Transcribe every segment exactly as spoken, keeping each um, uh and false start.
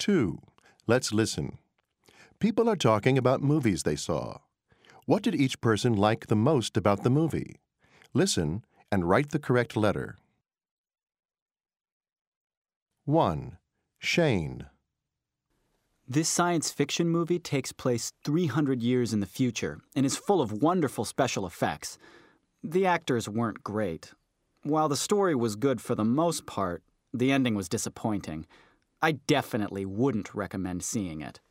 Two, let's listen. People are talking about movies they saw. What did each person like the most about the movie? Listen and write the correct letter. One, Shane. This science fiction movie takes place three hundred years in the future and is full of wonderful special effects. The actors weren't great. While the story was good for the most part, the ending was disappointing. I definitely wouldn't recommend seeing it.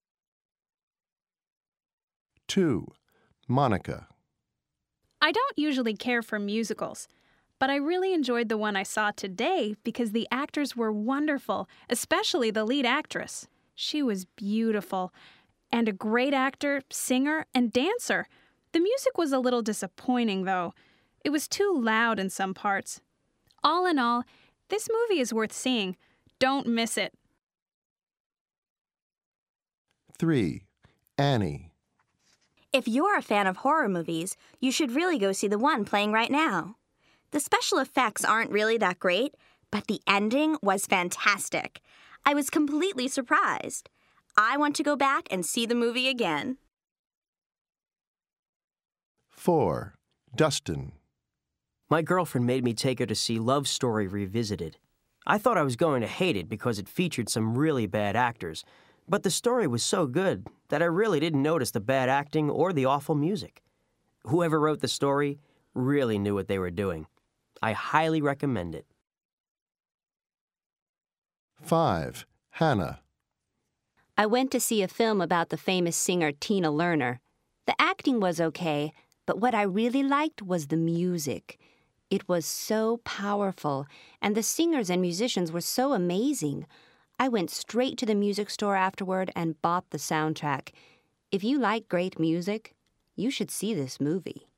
Two, Monica. I don't usually care for musicals, but I really enjoyed the one I saw today because the actors were wonderful, especially the lead actress. She was beautiful, and a great actor, singer, and dancer. The music was a little disappointing, though. It was too loud in some parts. All in all, this movie is worth seeing. Don't miss it. Three, Annie. If you're a fan of horror movies, you should really go see the one playing right now. The special effects aren't really that great, but the ending was fantastic. I was completely surprised. I want to go back and see the movie again. Four, Dustin. My girlfriend made me take her to see Love Story Revisited. I thought I was going to hate it because it featured some really bad actors, but the story was so good that I really didn't notice the bad acting or the awful music. Whoever wrote the story really knew what they were doing. I highly recommend it. Five, Hannah. I went to see a film about the famous singer Tina Lerner. The acting was okay, but what I really liked was the music. It was so powerful, and the singers and musicians were so amazing. I went straight to the music store afterward and bought the soundtrack. If you like great music, you should see this movie.